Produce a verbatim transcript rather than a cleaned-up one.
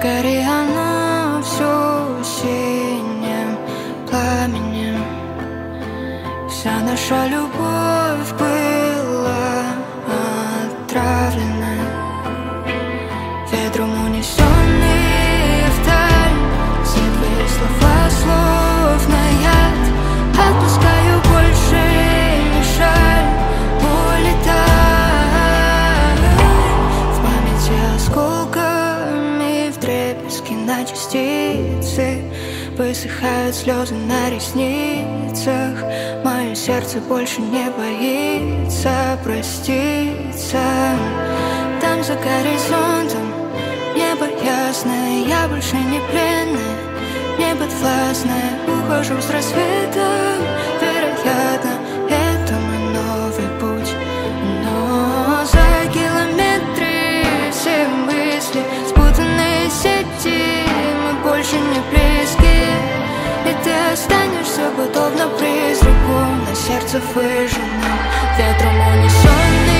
гори оно всё синим пламенем. Вся наша любовь была отравлена ветром, унесённый вдаль. Все твои слова словно яд. Отпускаю, больше не жаль. Улетай в памяти осколками, вдребезги на частицы. Высыхают слезы на ресницах. Мое сердце больше не боится проститься. Там за горизонтом небо ясное. Я больше не пленная, не подвластная. Ухожу с рассветом, вероятно, это мой новый путь. Но за километры все мысли, спутанные сети, мы больше не близки. И ты останешься подобно призраку, на сердце выжженным ветром унесённый.